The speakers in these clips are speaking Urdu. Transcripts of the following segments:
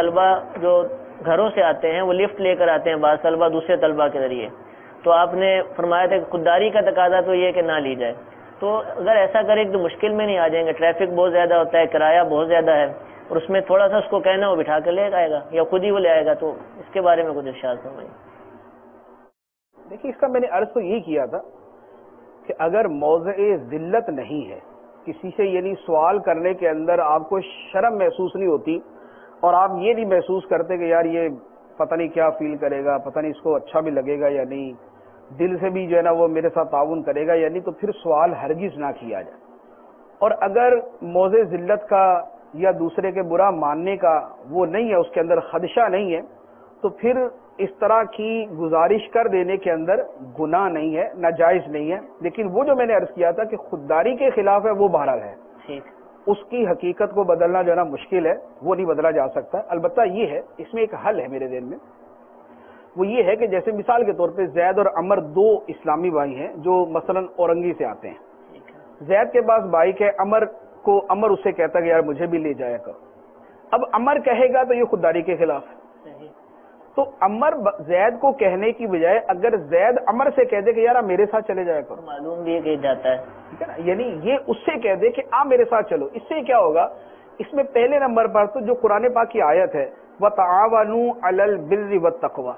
طلبہ جو گھروں سے آتے ہیں وہ لفٹ لے کر آتے ہیں، بعض طلبہ دوسرے طلبہ کے ذریعے، تو آپ نے فرمایا تھا کہ خودداری کا تقاضا تو یہ کہ نہ لی جائے. تو اگر ایسا کرے تو مشکل میں نہیں آ جائیں گے؟ ٹریفک بہت زیادہ ہوتا ہے، کرایہ بہت زیادہ ہے، اور اس میں تھوڑا سا اس کو کہنا وہ بٹھا کر لے آئے گا یا خود ہی وہ لے آئے گا، تو اس کے بارے میں کچھ ارشاد فرمائیں. دیکھیے، اس کا میں نے عرض تو یہی کیا تھا کہ اگر موضع ذلت نہیں ہے، کسی سے یعنی سوال کرنے کے اندر آپ کو شرم محسوس نہیں ہوتی اور آپ یہ نہیں محسوس کرتے کہ یار یہ پتہ نہیں کیا فیل کرے گا، پتہ نہیں اس کو اچھا بھی لگے گا یا نہیں، دل سے بھی جو ہے نا وہ میرے ساتھ تعاون کرے گا یا نہیں، تو پھر سوال ہرگز نہ کیا جائے. اور اگر موضع ذلت کا یا دوسرے کے برا ماننے کا وہ نہیں ہے، اس کے اندر خدشہ نہیں ہے، تو پھر اس طرح کی گزارش کر دینے کے اندر گناہ نہیں ہے، ناجائز نہیں ہے. لیکن وہ جو میں نے عرض کیا تھا کہ خودداری کے خلاف ہے، وہ بہرحال ہے، اس کی حقیقت کو بدلنا جو ہے نا مشکل ہے، وہ نہیں بدلا جا سکتا. البتہ یہ ہے، اس میں ایک حل ہے میرے ذہن میں، وہ یہ ہے کہ جیسے مثال کے طور پہ زید اور عمر دو اسلامی بھائی ہیں جو مثلا اورنگی سے آتے ہیں. زید کے پاس بائک ہے، عمر اسے کہتا کہ یار مجھے بھی لے جایا کرو. اب عمر کہے گا تو یہ خودداری کے خلاف ہے. تو عمر زید کو کہنے کی بجائے اگر زید عمر سے کہہ دے کہ یار میرے ساتھ چلے جایا کرو، معلوم بھی کہ جاتا ہے، ٹھیک ہے نا، یعنی یہ اس سے کہہ دے کہ آپ میرے ساتھ چلو، اس سے کیا ہوگا؟ اس میں پہلے نمبر پر تو جو قرآن پاک کی آیت ہے وَتَعَاوَنُوا عَلَى الْبِرِّ وَالتَّقْوَىٰ،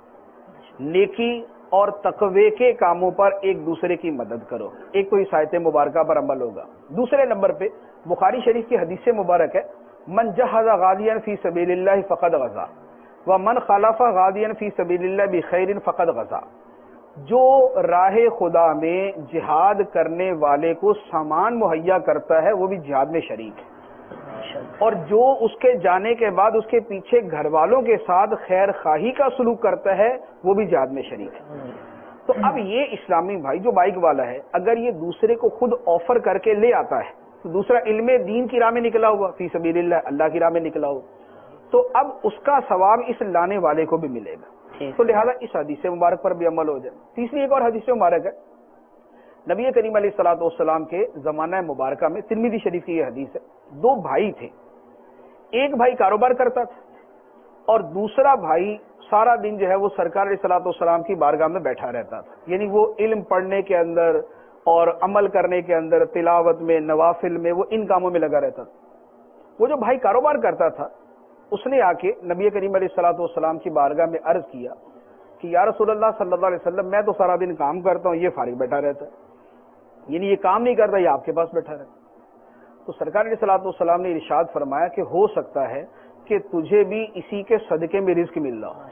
نیکی اور تقوی کے کاموں پر ایک دوسرے کی مدد کرو، ایک تو اس آیت مبارکہ پر عمل ہوگا. دوسرے نمبر پہ بخاری شریف کی حدیث مبارک ہے من جہز غازیا فی سبیل اللہ فقد غزا ومن خالف غازیا فی سبیل اللہ بخیر فقد غزا. جو راہ خدا میں جہاد کرنے والے کو سامان مہیا کرتا ہے وہ بھی جہاد میں شریک ہے، اور جو اس کے جانے کے بعد اس کے پیچھے گھر والوں کے ساتھ خیر خواہی کا سلوک کرتا ہے وہ بھی جہاد میں شریک ہے. تو اب یہ اسلامی بھائی جو بائک والا ہے، اگر یہ دوسرے کو خود آفر کر کے لے آتا ہے تو دوسرا علم دین کی راہ میں نکلا ہوا، فی سبیل اللہ، اللہ کی راہ میں نکلا ہوا، تو اب اس کا ثواب اس لانے والے کو بھی ملے گا. تو لہذا اس حدیث مبارک پر بھی عمل ہو جائے. تیسری ایک اور حدیث مبارک ہے نبی کریم علیہ الصلوۃ والسلام کے زمانہ مبارکہ میں، ترمذی شریف کی یہ حدیث ہے. دو بھائی تھے، ایک بھائی کاروبار کرتا تھا اور دوسرا بھائی سارا دن جو ہے وہ سرکار علیہ الصلوۃ والسلام کی بارگاہ میں بیٹھا رہتا تھا. یعنی وہ علم پڑھنے کے اندر اور عمل کرنے کے اندر، تلاوت میں، نوافل میں، وہ ان کاموں میں لگا رہتا تھا. وہ جو بھائی کاروبار کرتا تھا اس نے آ کے نبی کریم علیہ الصلوۃ والسلام کی بارگاہ میں عرض کیا کہ یا رسول اللہ صلی اللہ علیہ وسلم، میں تو سارا دن کام کرتا ہوں، یہ فارغ بیٹھا رہتا ہے، یعنی یہ کام نہیں کرتا، یہ آپ کے پاس بیٹھا رہتا. تو سرکار علیہ الصلوۃ والسلام نے ارشاد فرمایا کہ ہو سکتا ہے کہ تجھے بھی اسی کے صدقے میں رزق مل رہا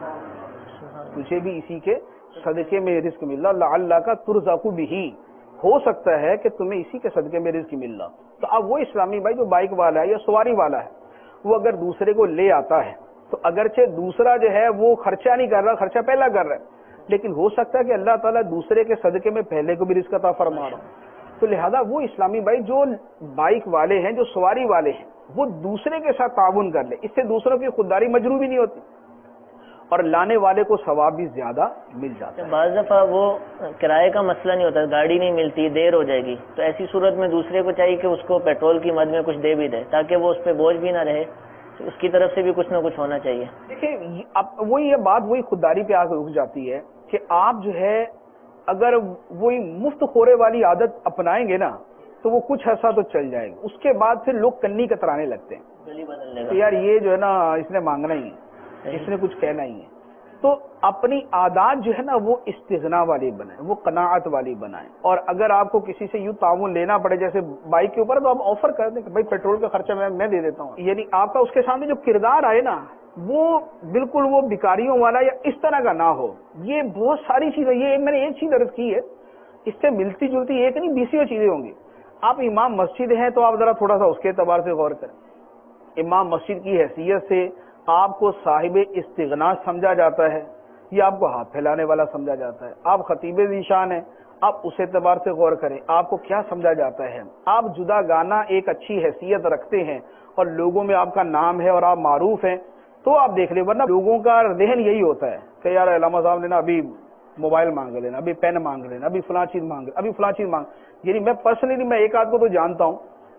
ہو، تجھے بھی اسی کے صدقے میں رزق مل رہا، لعلک ترزق بہ، ہو سکتا ہے کہ تمہیں اسی کے صدقے میں رزق مل رہا. تو اب وہ اسلامی بھائی جو بائک والا ہے یا سواری والا ہے، وہ اگر دوسرے کو لے آتا ہے تو اگرچہ دوسرا جو ہے وہ خرچہ نہیں کر رہا، خرچہ پہلا کر رہا ہے، لیکن ہو سکتا ہے کہ اللہ تعالیٰ دوسرے کے صدقے میں پہلے کو بھی رزق عطا فرما رہا ہوں. تو لہذا وہ اسلامی بھائی جو بائک والے ہیں، جو سواری والے ہیں، وہ دوسرے کے ساتھ تعاون کر لے، اس سے دوسروں کی خودداری مجروح بھی نہیں ہوتی اور لانے والے کو ثواب بھی زیادہ مل جاتا ہے. بعض دفعہ وہ کرائے کا مسئلہ نہیں ہوتا، گاڑی نہیں ملتی، دیر ہو جائے گی، تو ایسی صورت میں دوسرے کو چاہیے کہ اس کو پیٹرول کی مد میں کچھ دے بھی دے تاکہ وہ اس پہ بوجھ بھی نہ رہے. اس کی طرف سے بھی کچھ نہ کچھ ہونا چاہیے. دیکھیں اب وہی یہ بات وہی خودداری پہ آ کے رک جاتی ہے کہ آپ جو ہے اگر وہی مفت خورے والی عادت اپنائیں گے نا تو وہ کچھ ایسا تو چل جائے گا، اس کے بعد پھر لوگ کنی کترانے لگتے ہیں کہ یار یہ جو ہے نا اس نے مانگنا ہی ہے، اس نے کچھ کہنا ہی ہے. تو اپنی عادات جو ہے نا وہ استغنا والی بنائیں، وہ قناعت والی بنائیں. اور اگر آپ کو کسی سے یوں تعاون لینا پڑے جیسے بائک کے اوپر، تو آپ آفر کر دیں کہ بھائی پیٹرول کا خرچہ میں دے دیتا ہوں. یعنی آپ کا اس کے سامنے جو کردار آئے نا وہ بالکل وہ بھکاریوں والا یا اس طرح کا نہ ہو. یہ بہت ساری چیزیں، یہ میں نے ایک چیز عرض کی ہے، اس سے ملتی جلتی ایک نہیں 20 چیزیں ہوں گی. آپ امام مسجد ہیں تو آپ ذرا تھوڑا سا اس کے اعتبار سے غور کریں. امام مسجد کی حیثیت سے آپ کو صاحب استغنا سمجھا جاتا ہے یا آپ کو ہاتھ پھیلانے والا سمجھا جاتا ہے؟ آپ خطیب ذیشان ہیں، آپ اس اعتبار سے غور کریں آپ کو کیا سمجھا جاتا ہے. آپ جدا گانا ایک اچھی حیثیت رکھتے ہیں اور لوگوں میں آپ کا نام ہے اور آپ معروف ہیں تو آپ دیکھ لیں، ورنہ لوگوں کا ذہن یہی ہوتا ہے کہ یار علامہ صاحب نے نا ابھی موبائل مانگ لینا، ابھی پین مانگ لینا، ابھی فلاں چیز مانگ، ابھی فلاں چیز مانگ. یعنی میں پرسنلی میں ایک آدھ کو تو جانتا ہوں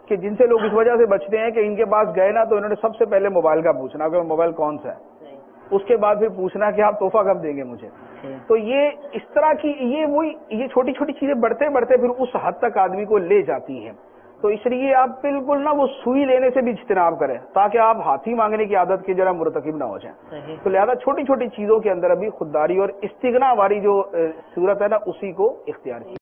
کہ جن سے لوگ اس وجہ سے بچتے ہیں کہ ان کے پاس گئے نا تو انہوں نے سب سے پہلے موبائل کا پوچھنا کہ موبائل کون سا ہے، اس کے بعد پھر پوچھنا کہ آپ تحفہ کب دیں گے مجھے. تو یہ اس طرح کی یہ چھوٹی چھوٹی چیزیں بڑھتے بڑھتے پھر اس حد تک آدمی کو لے جاتی ہیں. تو اس لیے آپ بالکل نا وہ سوئی لینے سے بھی اجتناب کریں تاکہ آپ ہاتھی مانگنے کی عادت کے ذرا مرتکب نہ ہو جائیں. تو لہذا چھوٹی چھوٹی چیزوں کے اندر ابھی خودداری اور استغنا والی جو صورت ہے نا اسی کو اختیار کی.